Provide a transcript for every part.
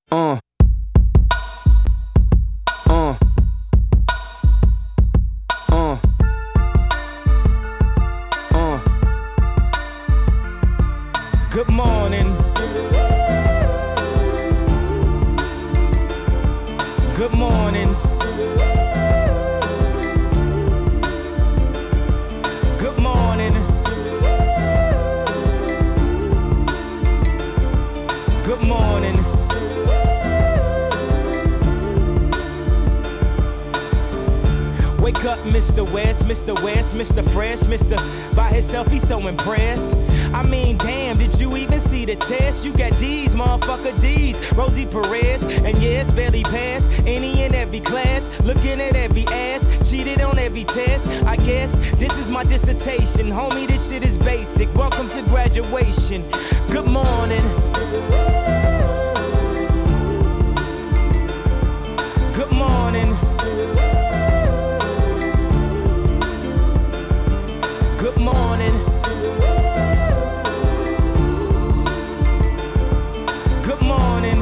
Uh. Good morning. Good morning. Good morning. Good morning. Wake up, Mr. West, Mr. West, Mr. Fresh, Mr. By himself, he's so impressed. I mean, damn, did you even see the test? You got D's, motherfucker D's. Rosie Perez, and yes, barely passed any and every class. Looking at every ass, cheated on every test. I guess this is my dissertation. Homie, this shit is basic. Welcome to graduation. Good morning. Good morning. Good morning. Good morning.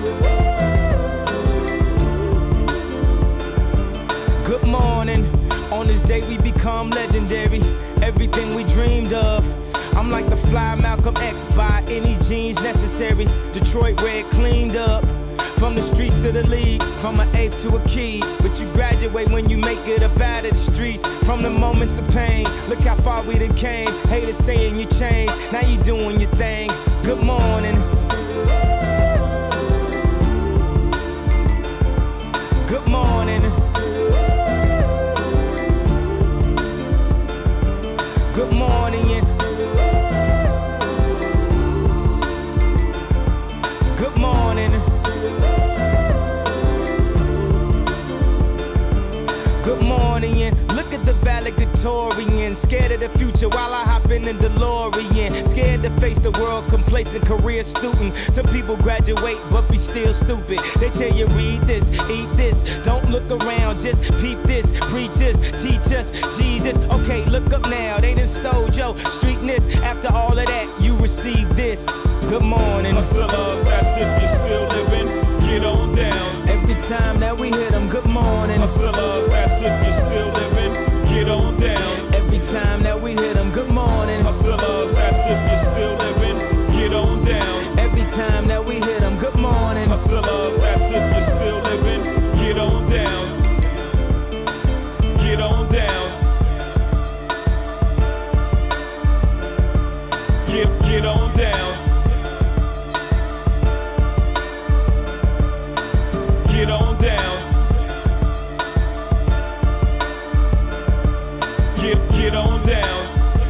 Good morning. On this day we become legendary. Everything we dreamed of. I'm like the fly Malcolm X, by any genes necessary. Detroit red cleaned up. From the streets to the league, from an eighth to a key. But you graduate when you make it up out of the streets. From the moments of pain, look how far we done came. Haters saying you changed, now you doing your thing. Good morning. Good morning. Good morning. Good morning. Good morning, and look at the valedictorian. Scared of the future while I hop in the DeLorean. Scared to face the world, complacent career student. Some people graduate but be still stupid. They tell you read this, eat this. Don't look around, just peep this. Preach us, teach us, Jesus. Okay, look up now, they done stole your streetness. After all of that, you receive this. Good morning. Hustlers, that's if you're still living, get on down. Every time that we hit them, good morning. Hustlers, that's if you're still living, get on down. Every time that we hit them, good morning. Hustlers, that's if you're still living, get on down. Every time that we hit them, good morning. Hustlers, that's if you're still living, get on down. Get on down. Get on down. Get on down. Get on down.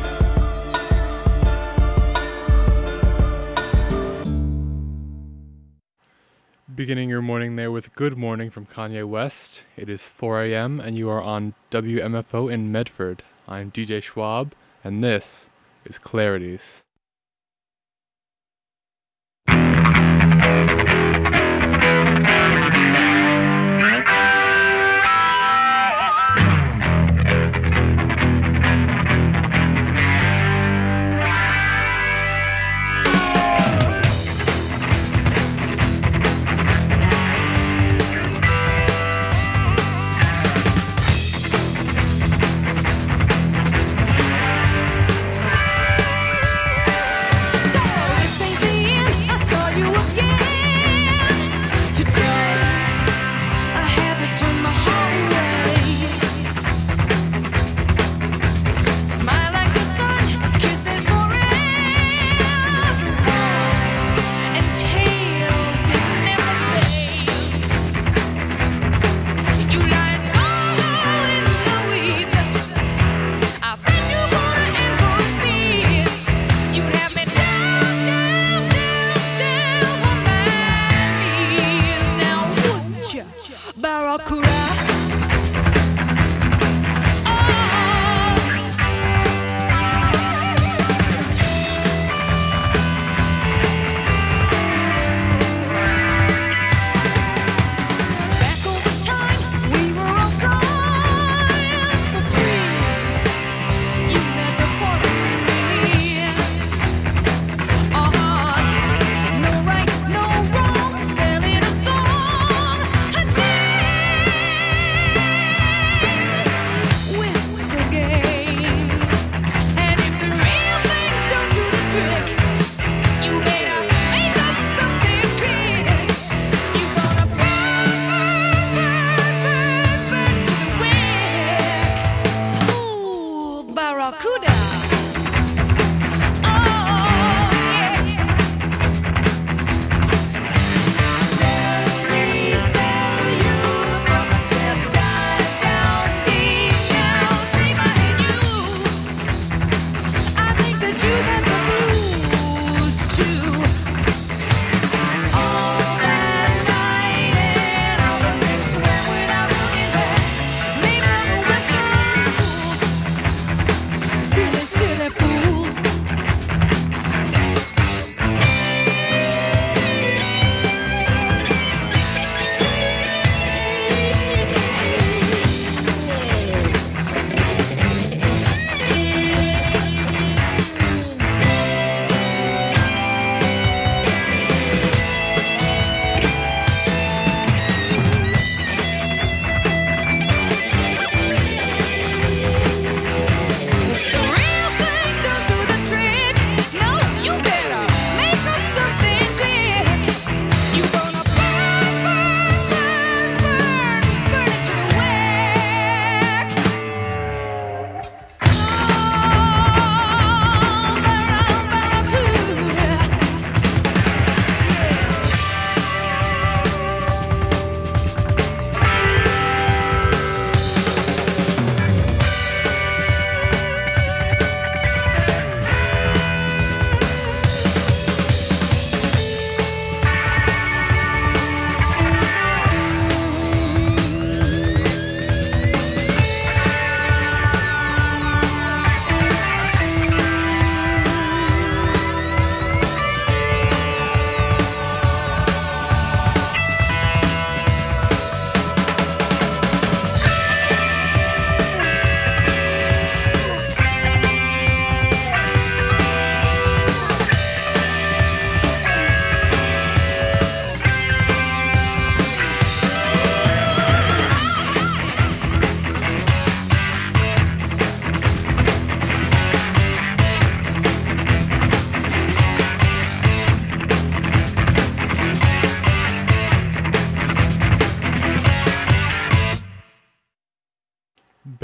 Beginning your morning there with Good Morning from Kanye West. It is 4 a.m. and you are on WMFO in Medford. I'm DJ Schwab, and this is Clarities.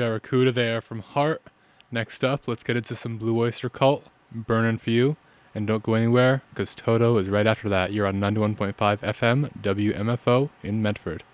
Barracuda there from Heart. Next up, let's get into some Blue Oyster Cult, Burnin' For You. And don't go anywhere, because Toto is right after that. You're on 91.5 FM, WMFO in Medford.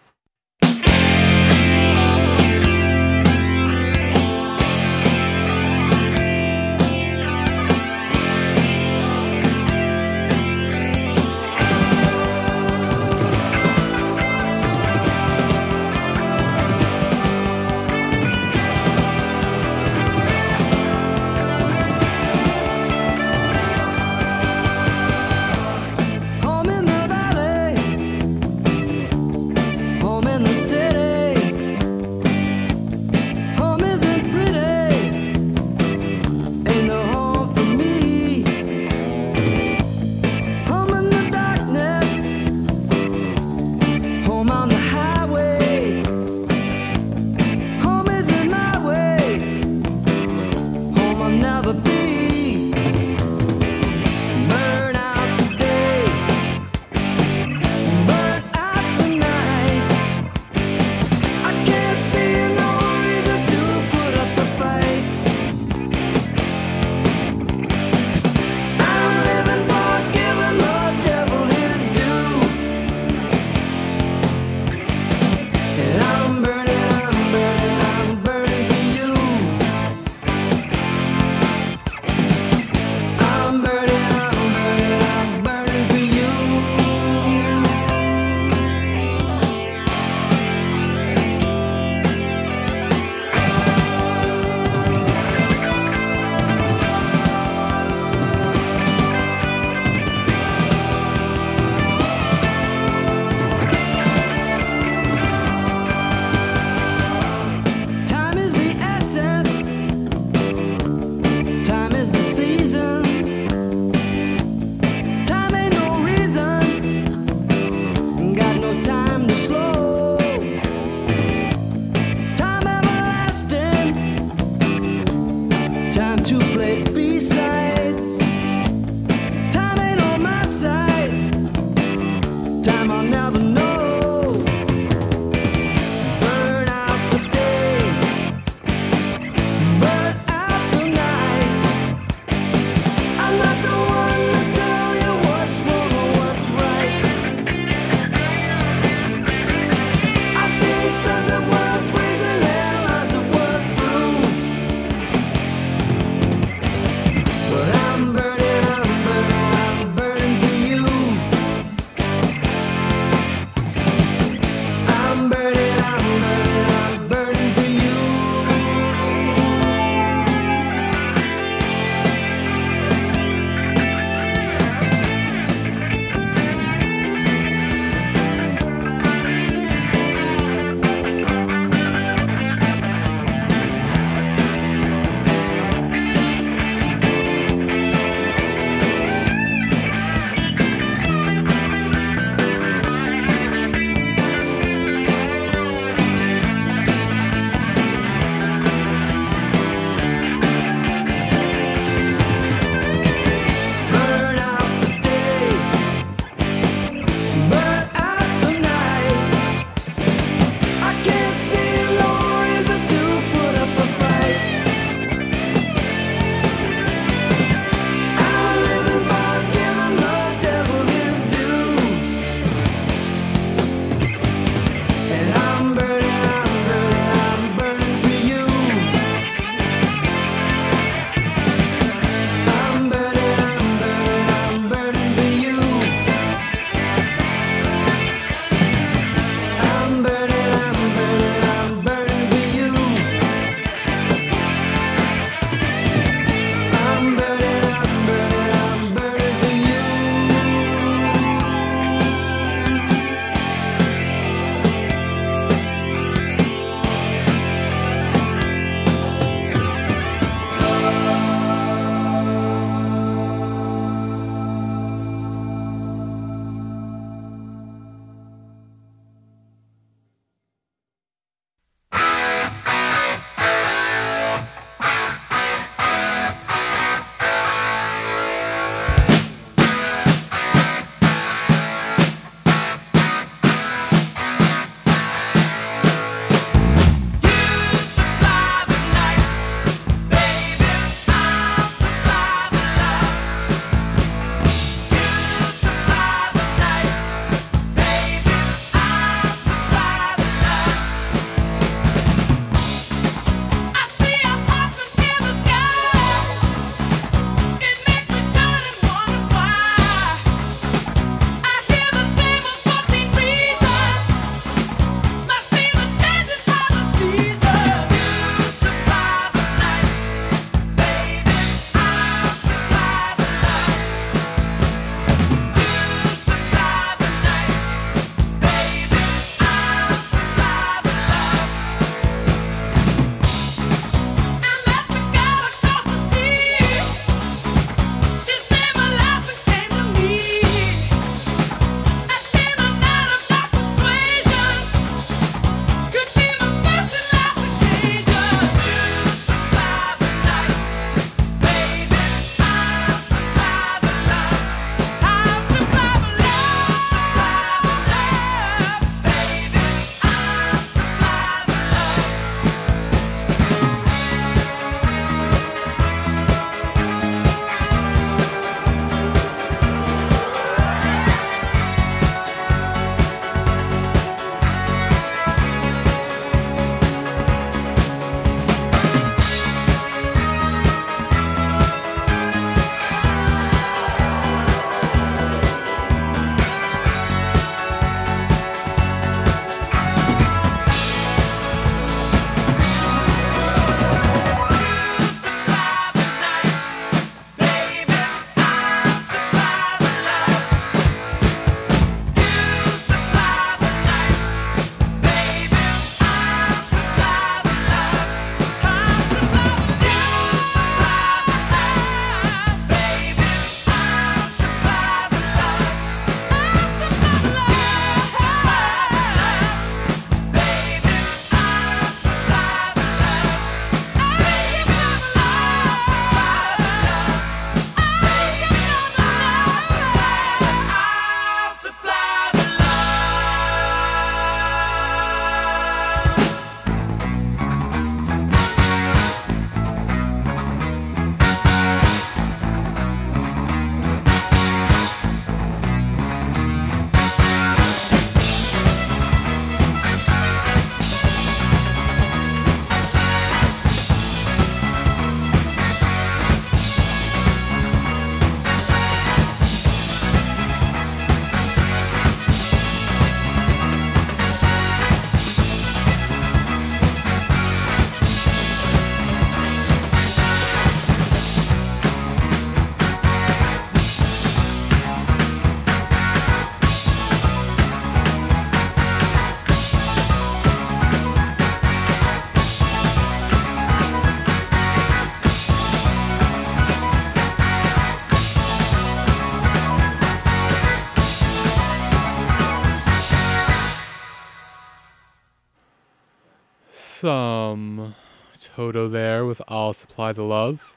some Toto there with I'll Supply the Love.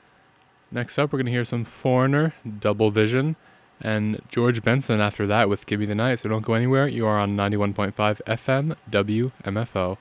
Next up, we're going to hear some Foreigner, Double Vision, and George Benson after that with Give Me the Night. So don't go anywhere. You are on 91.5 FM WMFO.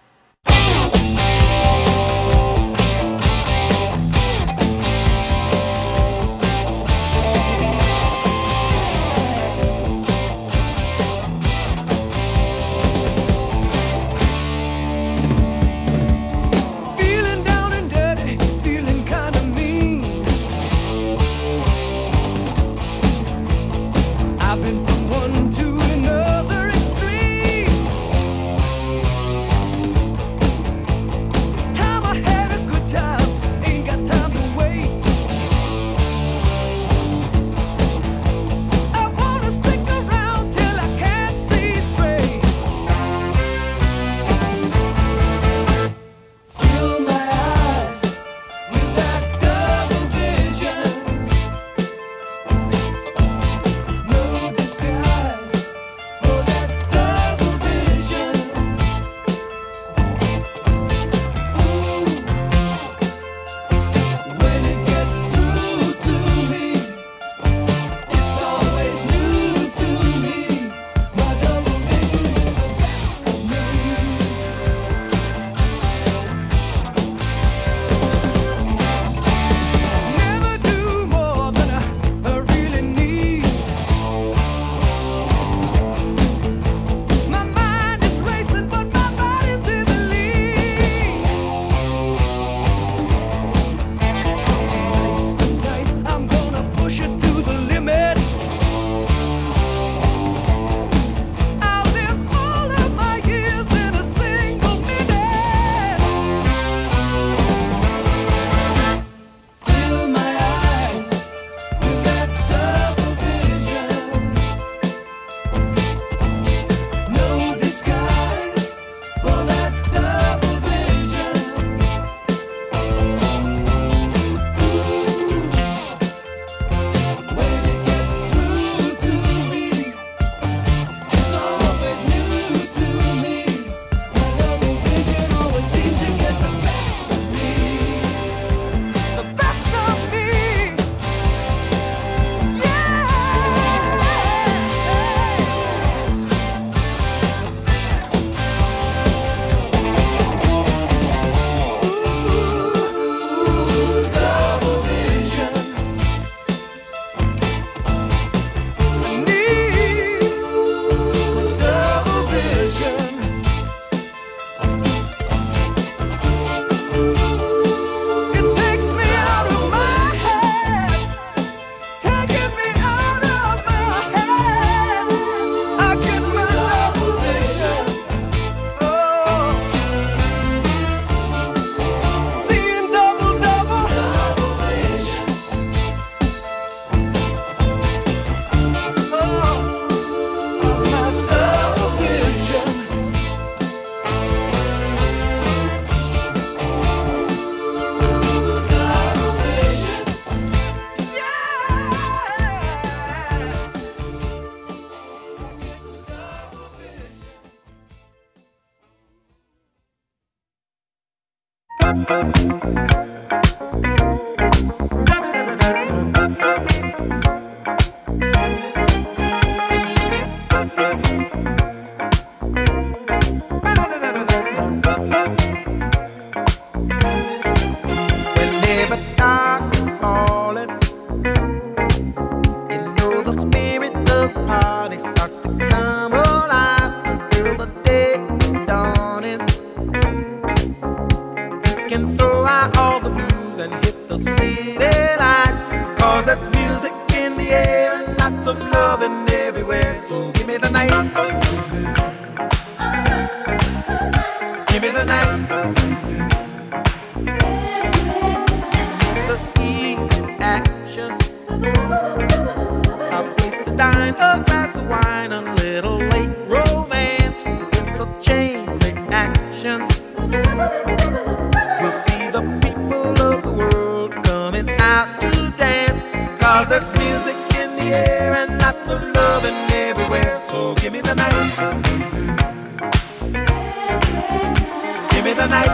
Give me the night.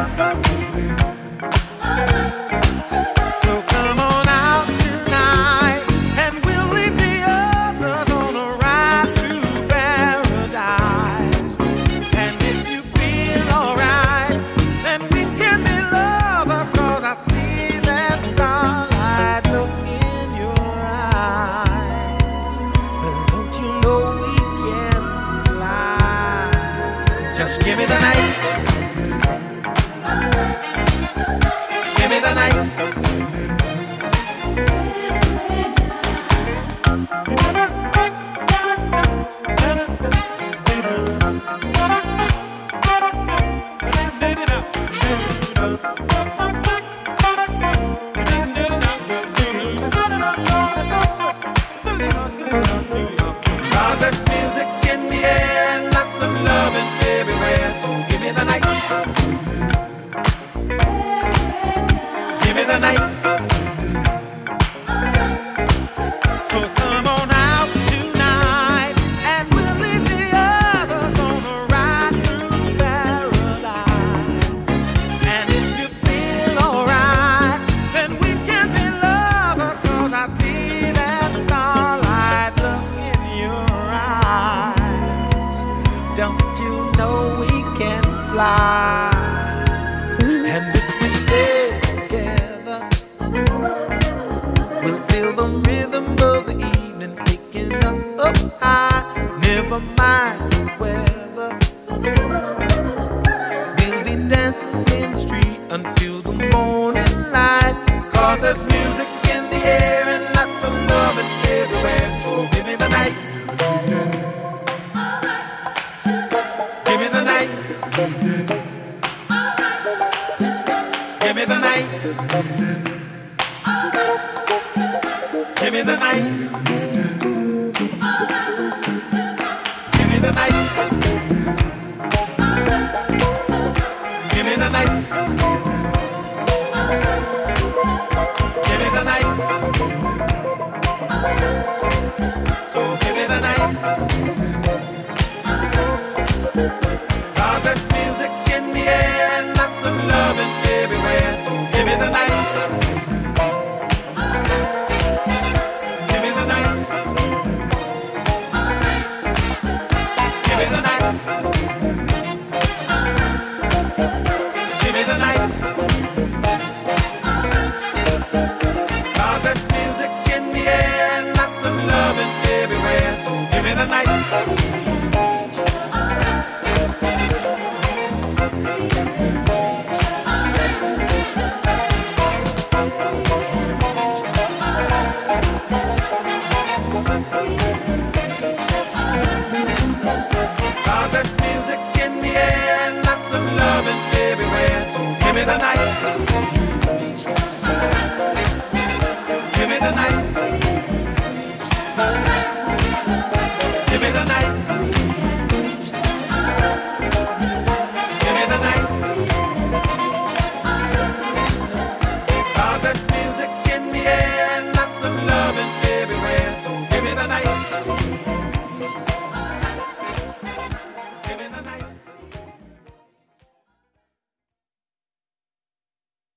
So come on out tonight, and we'll leave the others on a ride through paradise. And if you feel alright, then we can be lovers, 'cause I see that starlight look in your eyes. But don't you know we can fly? Just give me the night. Give me the night. Cause there's music in the air and lots of loving everywhere. So give me the night. Give me the night. So come on out tonight, and we'll leave the others on a ride through paradise. And if you feel alright, then we can be lovers, 'cause I see that starlight look in your eyes. Don't you know we can fly? And if we stay together, we'll feel the rhythm of the evening taking us up high. Never mind the weather, we'll be dancing in the street until the morning light. 'Cause there's music in the air and lots of loving everywhere. So give me the night. Give me the night. Give me the night. Give me the night. Give me the night. Give me the night. Give me the night. So give me the night. 'Cause there's music in the air and lots of loving everywhere. So give me the night. Give me the night. Give me the night. Give me the night. 'Cause there's music in the air and lots of loving everywhere. So give me the night. Cause there's music in the air and lots of loving everywhere. So give me the night. Give me the night. Give me the night. Give me the night. Cause there's music in the air and lots of loving everywhere. So give me the night. Give me the night.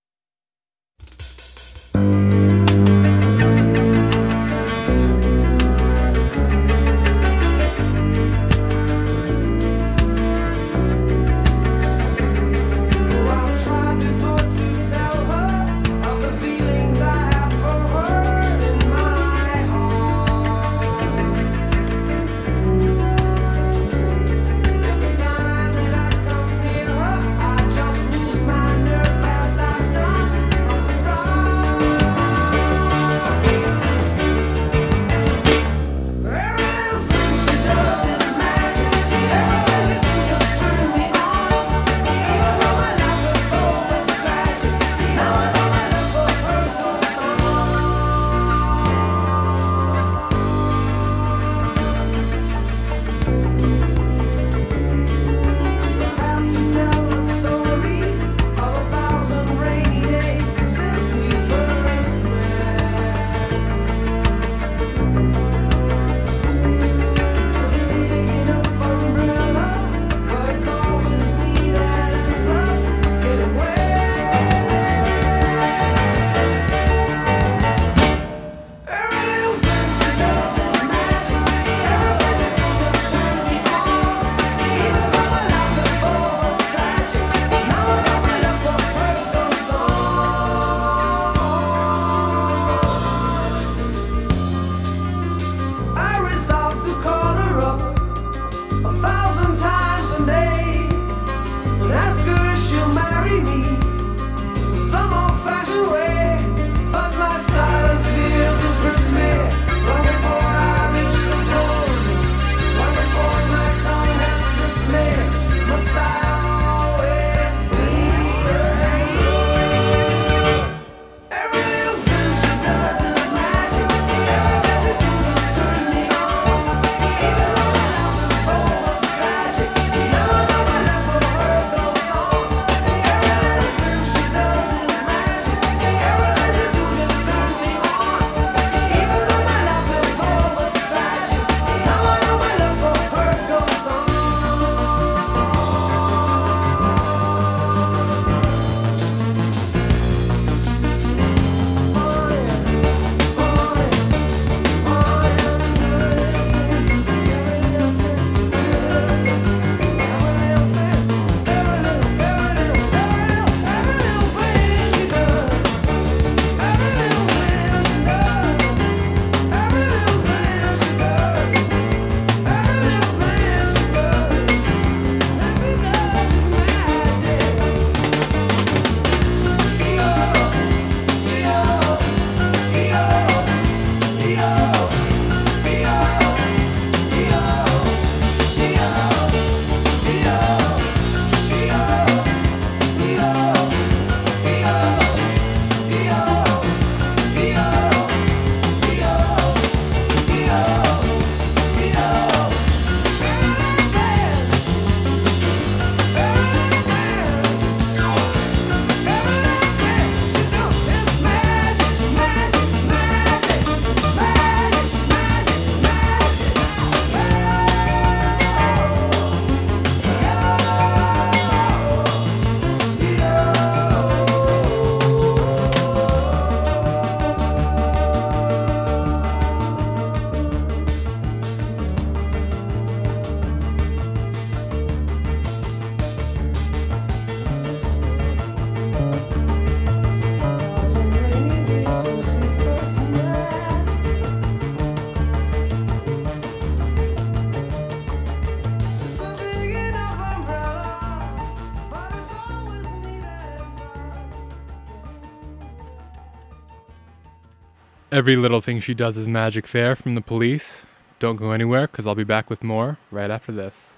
Every Little Thing She Does Is Magic there from The Police. Don't go anywhere, because I'll be back with more right after this.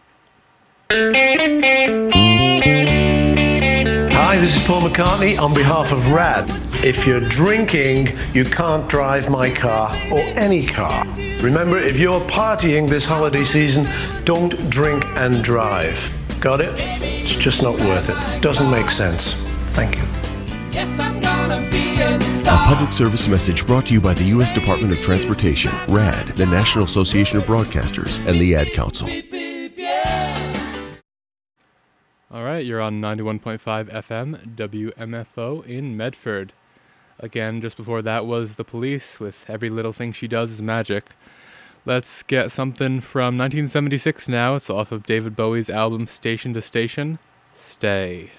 Hi, this is Paul McCartney on behalf of RAD. If you're drinking, you can't drive my car or any car. Remember, if you're partying this holiday season, don't drink and drive. Got it? It's just not worth it. Doesn't make sense. Thank you. Yes, I'm gonna be a A star. public service message brought to you by the U.S. Department of Transportation, RAD, the National Association of Broadcasters, and the Ad Council. All right, you're on 91.5 FM, WMFO in Medford. Again, just before that was The Police with Every Little Thing She Does Is Magic. Let's get something from 1976 now. It's off of David Bowie's album Station to Station. Stay.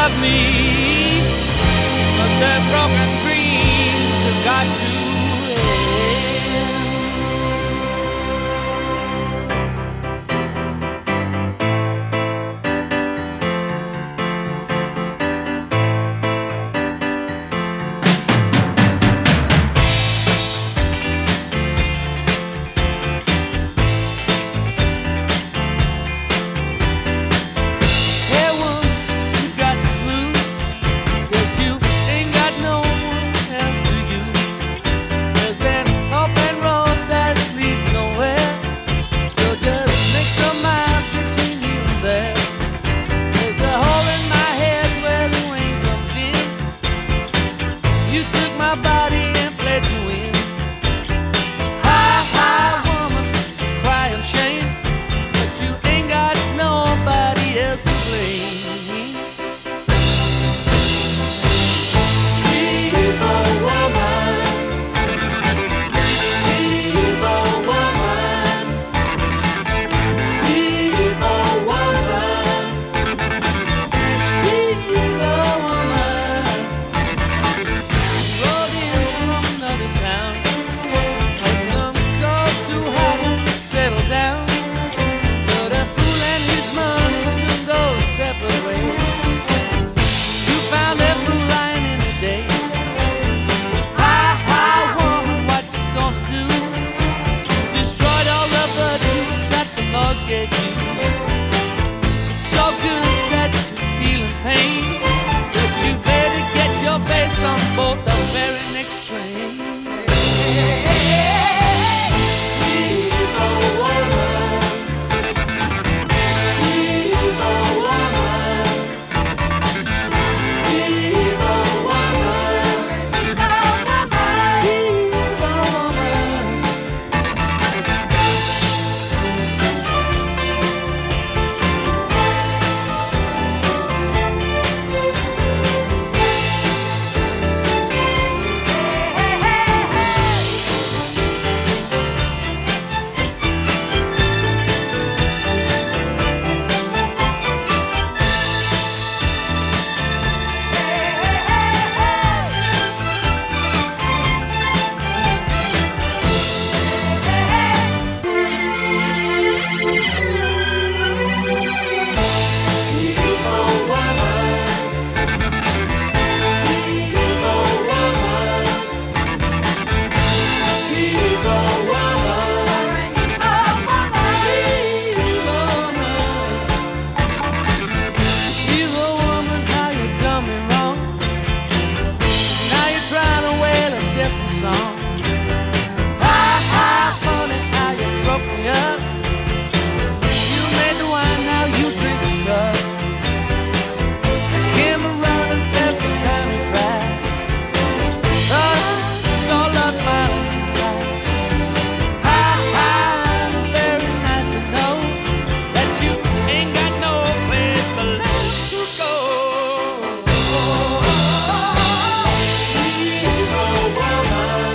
love me, but their broken dreams have got to end. Hey, woman, you got the blues, 'cause you ain't got no one else to use. There's an open road that leads nowhere, so just make some miles between you and there. There's a hole in my head where the wind comes in. You took my body and played to win. Hi, hi, woman, cry and shame, but you ain't got nobody else to blame. Evil woman, evil woman, evil woman, evil woman. Rode in from another town, had some gold too hot to settle down. But a fool and his money soon go separate ways. You found that fool lying in the days. Hi, hi, woman, what you gonna do? Destroyed all the virtues that the Lord gave you. It's so good that you're feeling pain, but you better get your face on board the very next train. Evil woman, evil woman, evil woman, evil woman. Evil woman, how you done me wrong. Now you're trying to wail a different song. Hi, hi, honey, how you broke me up. You made the wine, now you drink the cup. I came around and every time you cry. Oh, so love's smiling in your eyes. Hi, hi, very nice to know that you ain't got no place left to go. Evil woman,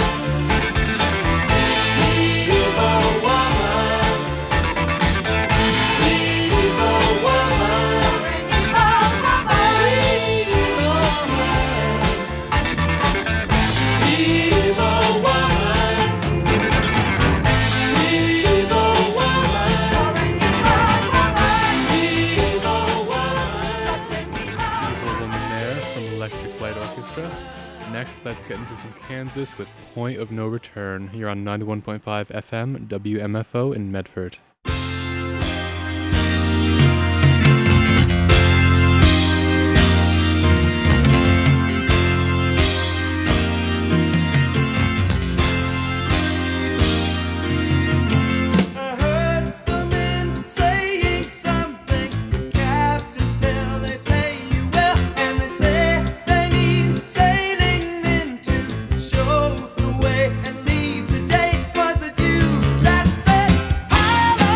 evil woman, evil woman, evil woman, evil Evil Woman there from Electric Light Orchestra. Next, let's get into some Kansas with Point of No Return here on 91.5 FM WMFO in Medford. I heard the men saying something. Captains tell they pay you well, and they say they need sailing men to show the way and leave today. Was it you that said, "Hello"?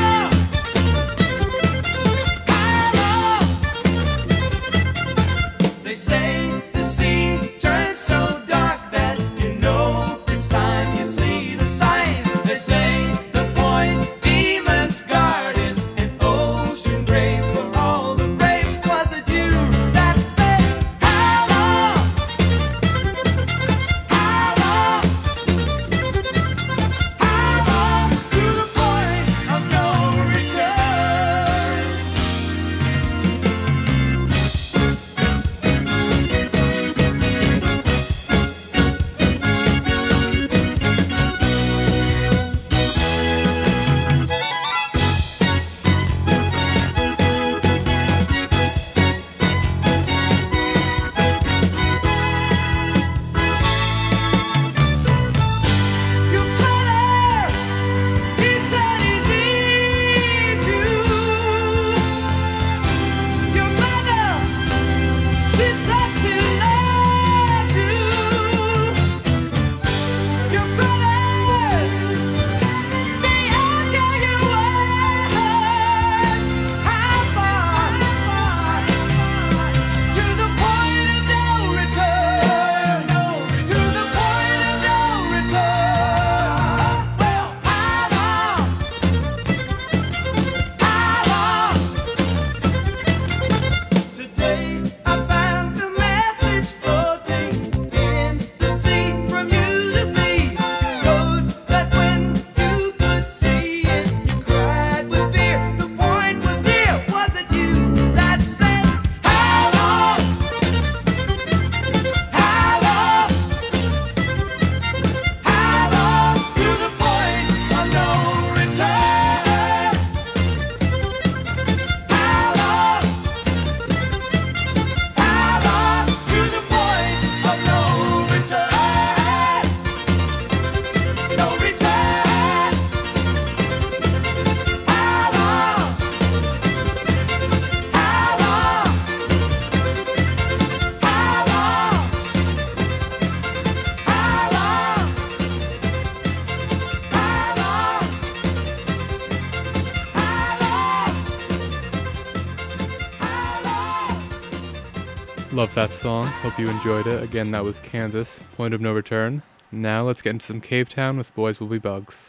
Love that song. Hope you enjoyed it. Again, that was Kansas, Point of No Return. Now let's get into some Cave Town with Boys Will Be Bugs.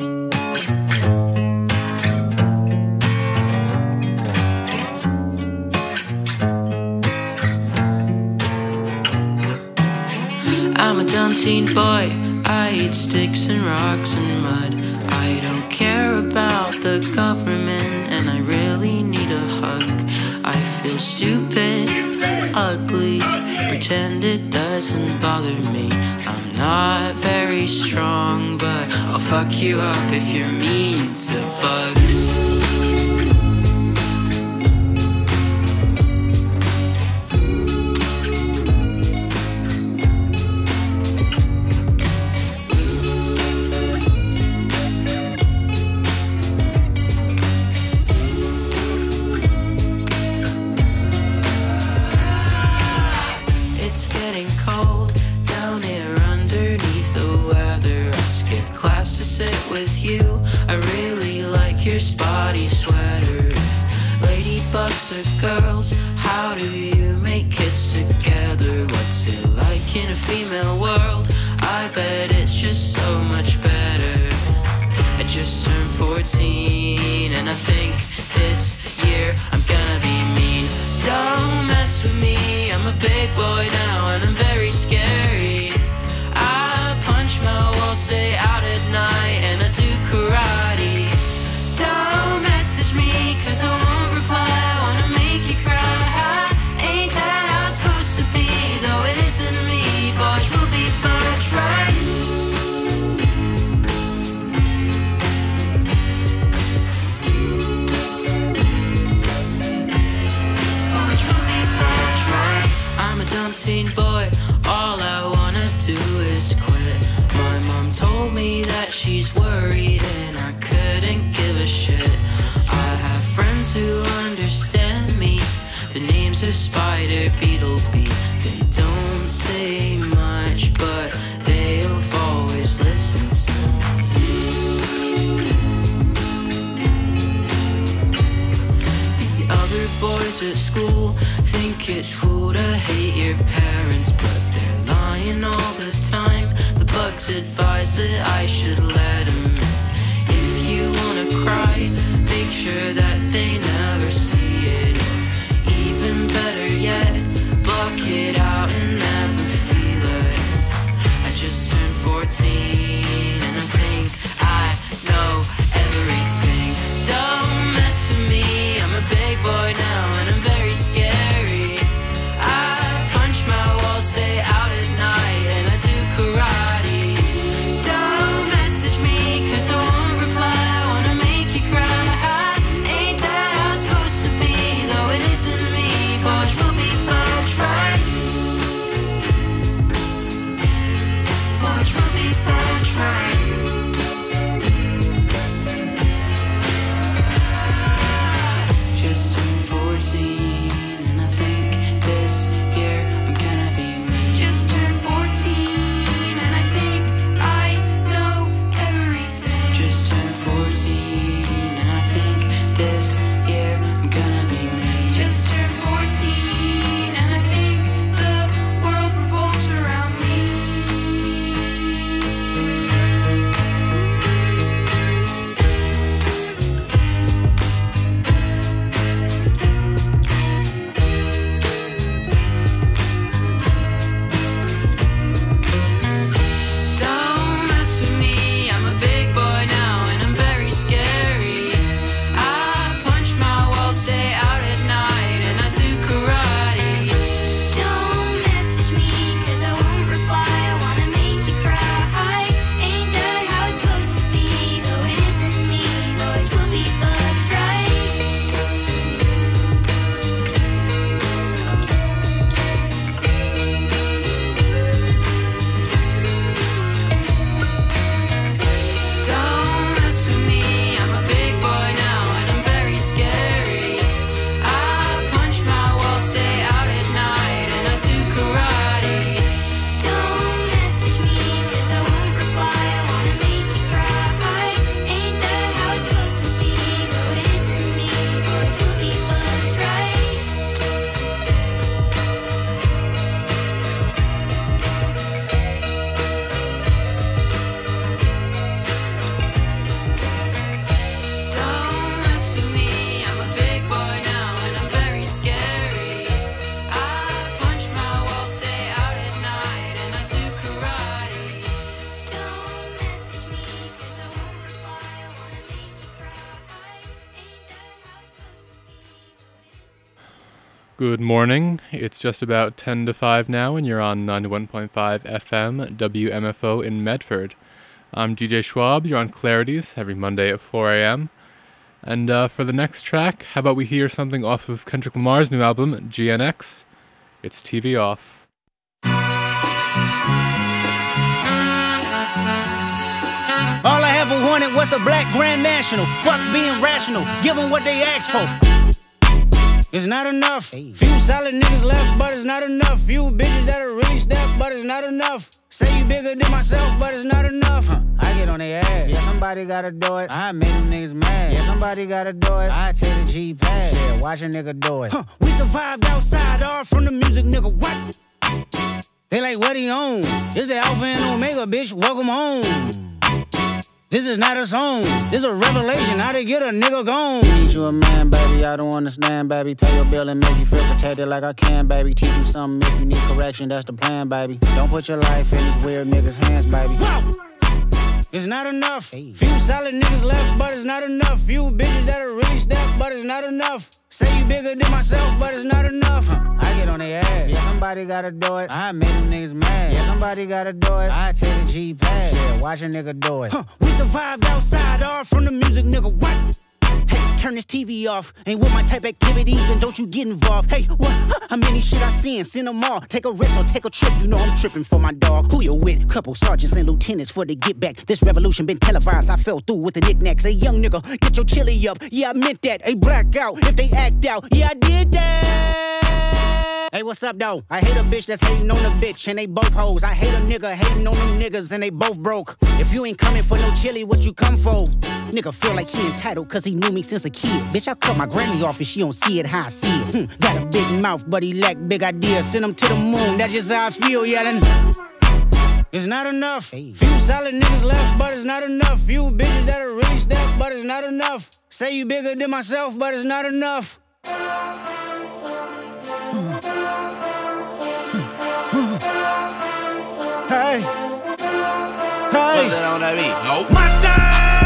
I'm a dumb teen boy, I eat sticks and rocks and mud. I don't care about the government and I really need a hug. I feel stupid, ugly, pretend it doesn't bother me. I'm not very strong, but I'll fuck you up if you're mean to bugs. Your spotty sweater. Ladybugs or girls, how do you make kids together? What's it like in a female world? I bet it's just so much better. I just turned 14 and I think this year I'm gonna be mean. Don't mess with me, I'm a big boy now and I'm very scary. I punch my walls, stay out at night and I do karate. Don't message me, cause I won't reply, I wanna make you cry. Ain't that how it's supposed to be, though it isn't me. Boys will be bugs, right? Boys will be bugs, right? I'm a dumb teen boy, all I wanna do is quit. My mom told me that she's worried and I couldn't give a shit. I have friends who understand me. The names are Spider, Beetle, Bee. They don't say much, but they'll always listen to me. The other boys at school think it's cool to hate your parents, but they're lying all the time. The bugs advise that I should let them in. If you wanna cry, make sure that they never see it. Even better yet, block it out and never feel it. I just turned 14 and I think I know everything. Don't mess with me, I'm a big boy now and I'm very scary. I punch my walls, stay out at night and I do karate. Don't message me, cause I won't reply, I wanna make you cry. Ain't that how it's supposed to be, though it isn't me. Boys will be bugs, right? Boys will be bugs. Good morning. It's just about 10 to 5 now, and you're on 91.5 FM WMFO in Medford. I'm DJ Schwab. You're on Clarities every Monday at 4 a.m. And for the next track, how about we hear something off of Kendrick Lamar's new album, GNX? It's TV Off. All I ever wanted was a black Grand National. Fuck being rational, give them what they asked for. It's not enough. Few solid niggas left, but it's not enough. Few bitches that are really step, but it's not enough. Say you bigger than myself, but it's not enough. I get on their ass. Yeah, somebody gotta do it. I make them niggas mad. Yeah, somebody gotta do it. I take the G-Pad. Yeah, watch a nigga do it. We survived outside, all from the music, nigga. What? They like, what he on? This the Alpha and Omega, bitch. Welcome home. This is not a song, this is a revelation, how to get a nigga gone. Need you a man, baby, I don't understand, baby. Pay your bill and make you feel protected like I can, baby. Teach you something if you need correction, that's the plan, baby. Don't put your life in these weird niggas' hands, baby. Whoa! It's not enough. Few solid niggas left, but it's not enough. Few bitches that are really step, but it's not enough. Say you bigger than myself, but it's not enough. I get on their ass. Yeah, somebody gotta do it. I make them niggas mad. Yeah, somebody gotta do it. I take the G-Pad. Yeah, watch a nigga do it. We survived outside, all from the music, nigga. What? Hey, turn this TV off. Ain't with my type activities, then don't you get involved. Hey, what? How many shit I seen? Send them all. Take a risk or take a trip. You know I'm tripping for my dog. Who you with? Couple sergeants and lieutenants for the get back. This revolution been televised. I fell through with the knickknacks. Hey, young nigga, get your chili up. Yeah, I meant that. Hey, black out if they act out. Yeah, I did that. Hey, what's up, though? I hate a bitch that's hating on a bitch, and they both hoes. I hate a nigga hating on them niggas, and they both broke. If you ain't coming for no chili, what you come for? Nigga feel like he entitled, cause he knew me since a kid. Bitch, I cut my granny off and she don't see it how I see it. Got a big mouth, but he lack big ideas. Send him to the moon, that's just how I feel, yelling. It's not enough. Few solid niggas left, but it's not enough. Few bitches that are really step, but it's not enough. Say you bigger than myself, but it's not enough. Hey, hey, what's that on that beat? Oh, Monster!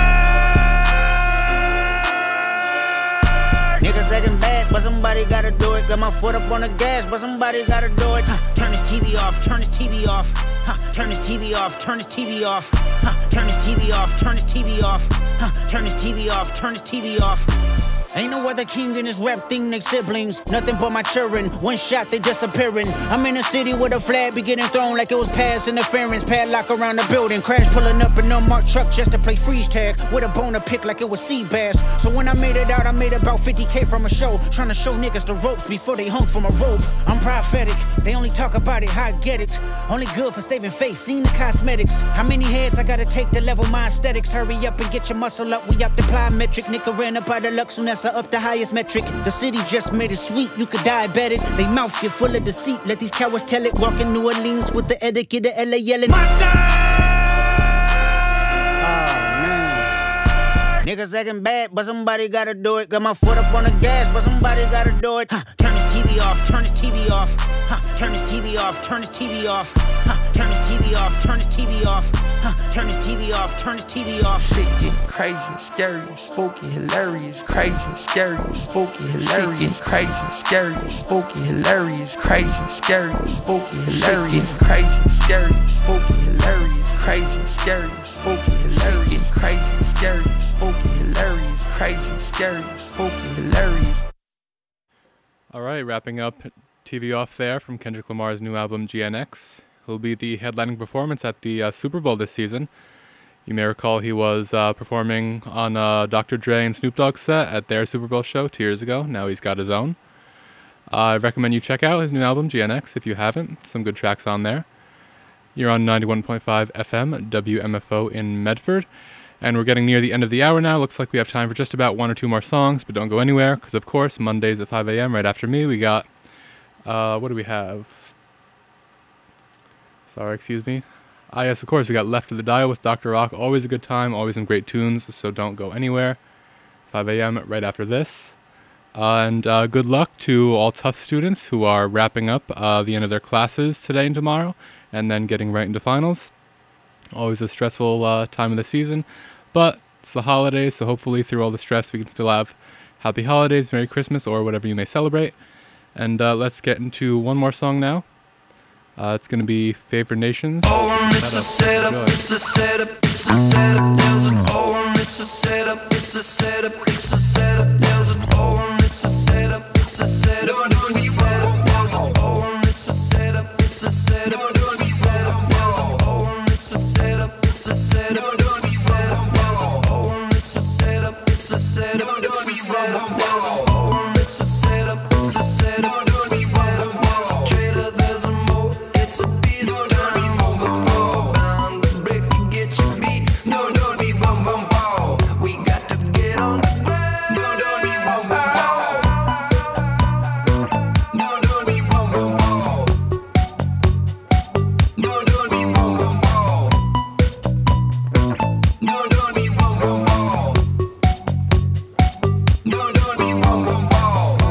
Niggas second bad, but somebody gotta do it. Got my foot up on the gas, but somebody gotta do it. Turn this TV off, turn this TV off. Turn this TV off, turn this TV off. Turn this TV off, turn this TV off. Turn this TV off, turn this TV off. Ain't no other king in this rap thing, they siblings. Nothing but my children. One shot, they disappearing. I'm in a city with a flag be getting thrown like it was past interference. Padlock around the building. Crash pulling up an unmarked truck just to play freeze tag. With a bone to pick like it was sea bass. So when I made it out, I made about 50K from a show. Trying to show niggas the ropes before they hung from a rope. I'm prophetic. They only talk about it, how I get it. Only good for saving face, seen the cosmetics. How many heads I gotta take to level my aesthetics? Hurry up and get your muscle up. We up to plyometric. Nigga ran up out of luck soon as I up the highest metric. The city just made it sweet, you could diabetic. They mouth get full of deceit, let these cowards tell it. Walk in New Orleans with the etiquette of LA yelling Monster! Oh man, niggas acting bad, but somebody gotta do it. Got my foot up on the gas, but somebody gotta do it. Turn this TV off, turn this TV off. Turn this TV off, turn this TV off. Turn this TV off, turn this TV off. Turn this TV off, turn this TV off. Shit get crazy, scary, spooky, hilarious. Crazy, scary, spooky, hilarious. Shit get crazy, scary, spooky, hilarious. Crazy, scary, spooky, hilarious. Crazy, scary, spooky, hilarious. Crazy, scary, spooky, hilarious. Crazy, scary, spooky, hilarious. Crazy, scary, spooky, hilarious. All right, wrapping up TV Off there from Kendrick Lamar's new album GNX. He'll be the headlining performance at the Super Bowl this season. You may recall he was performing on Dr. Dre and Snoop Dogg's set at their Super Bowl show 2 years ago. Now he's got his own. I recommend you check out his new album, GNX, if you haven't. Some good tracks on there. You're on 91.5 FM, WMFO in Medford. And we're getting near the end of the hour now. Looks like we have time for just about 1 or 2 more songs, but don't go anywhere, because of course, Mondays at 5 a.m. right after me, we got, what do we have? Sorry, excuse me. Yes, of course, we got Left of the Dial with Dr. Rock. Always a good time, always some great tunes, so don't go anywhere. 5 a.m. right after this. And good luck to all Tufts students who are wrapping up the end of their classes today and tomorrow, and then getting right into finals. Always a stressful time of the season, but it's the holidays, so hopefully through all the stress we can still have happy holidays, Merry Christmas, or whatever you may celebrate. And let's get into one more song now. It's going to be Favored Nations. It's a setup, it's a setup, it's a setup, there's an it's a setup, it's a setup, it's a setup, there's an it's a setup, it's a setup, it's a setup, there's an it's a setup, it's a setup, it's a setup, there's an it's a setup, it's a setup, it's a setup, there's an it's a setup, it's a setup, it's a setup, there's an it's a setup, it's a setup, it's a setup, trader, there's a more, it's a piece of time, bound to break and get your beat, no, don't be bum bum ball, we got to get on the ground, no, don't be bum bum ball, no, don't be bum bum ball, no, don't be bum bum ball, no, don't be bum bum ball, no, don't be bum bum ball.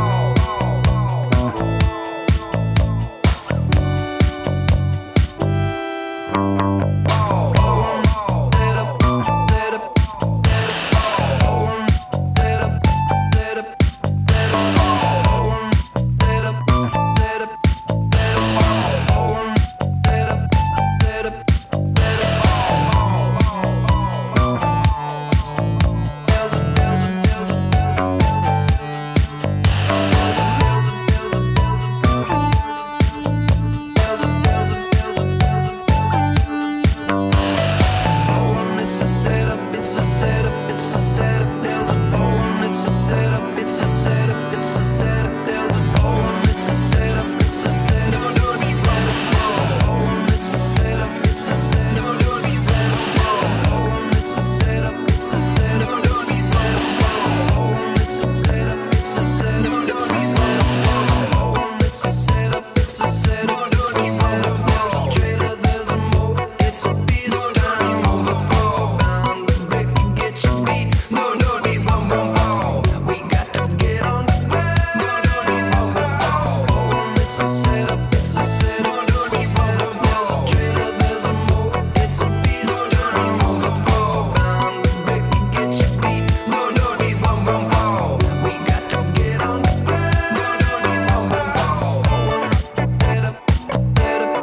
It's a setup, it's a setup, it's a setup, there's an it's a setup, it's a setup, it's a setup, there's an it's a setup, it's a setup, don't be setup, it's a setup, it's a setup, don't be setup, it's a setup, it's a setup, don't be setup, it's a setup, it's a setup, don't be setup, it's a setup, it's a setup, don't be setup, trader, there's a more, it's a piece of time, bound to break and get your beat, no, don't be bum bum ball, we got to get on the ground, no, don't be bum bum ball, it's a setup, it's a setup, don't be bum bum ball, trader, there's a more, it's a piece of time, bound to break and get your beat, no, don't be bum bum ball, we got to get on the ground, no, don't be bum bum ball, get up, get up,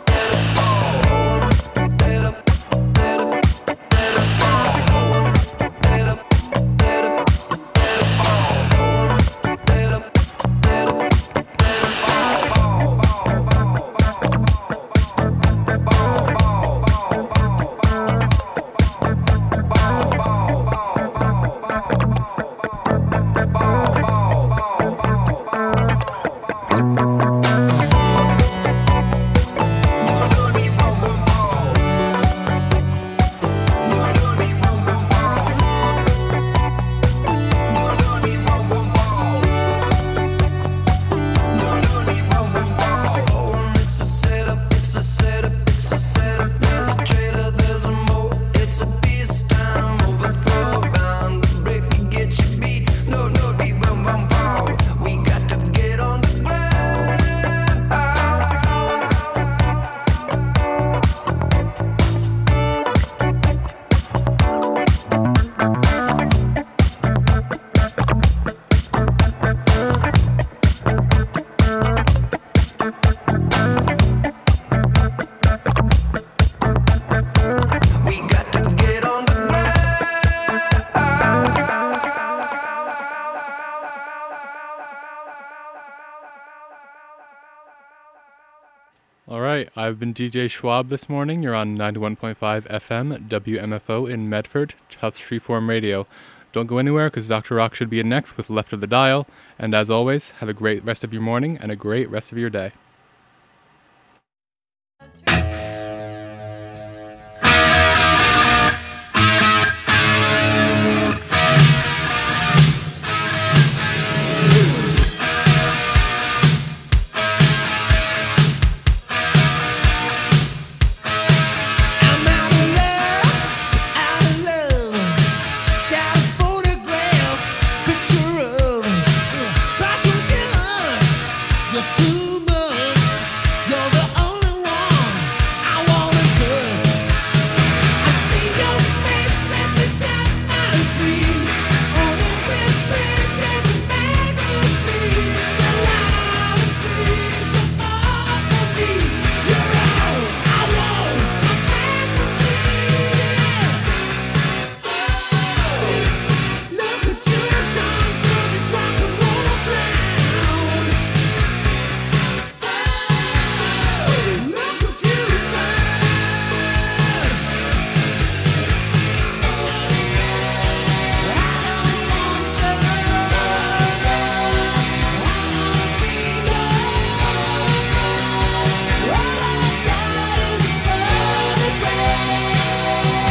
get up, get up, it's a setup, it's a setup, it's a setup, there's a trader, there's a more, it's a piece of time, overthrow, bound to break and get your beat, no, no, be bum bum ball, we got to get on the ground. We got to get on the ground. All right, I've been DJ Schwab this morning. You're on 91.5 FM, WMFO in Medford, Tufts Freeform Radio. Don't go anywhere because Dr. Rock should be in next with Left of the Dial. And as always, have a great rest of your morning and a great rest of your day.